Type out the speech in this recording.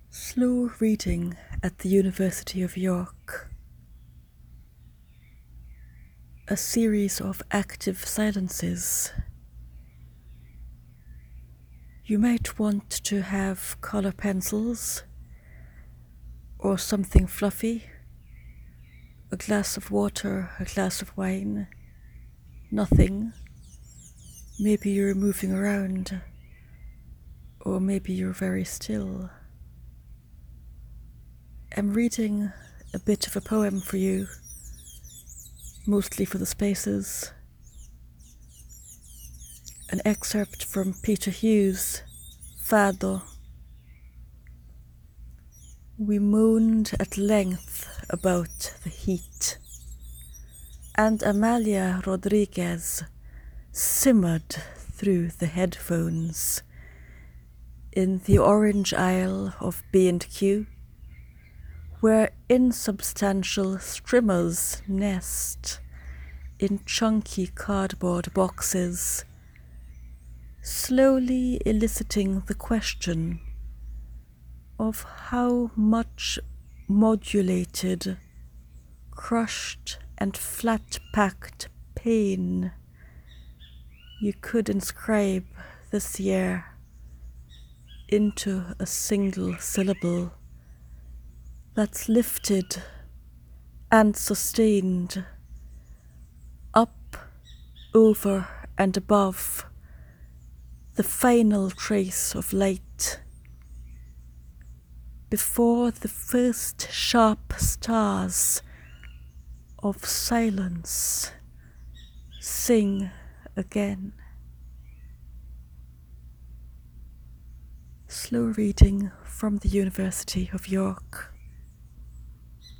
Slow reading at the University of York. A series of active silences. You might want to have color pencils or something fluffy, a glass of water, a glass of wine, nothing. Maybe you're moving around, or maybe you're very still. I'm reading a bit of a poem for you, mostly for the spaces. An excerpt from Peter Hughes' Fado. We moaned at length about the heat, and Amalia Rodriguez simmered through the headphones in the orange aisle of B&Q, where insubstantial strimmers nest in chunky cardboard boxes, slowly eliciting the question of how much modulated, crushed and flat-packed pain you could inscribe this year into a single syllable that's lifted and sustained up, over and above the final trace of light, before the first sharp stars of silence sing again. Slow reading from the University of York.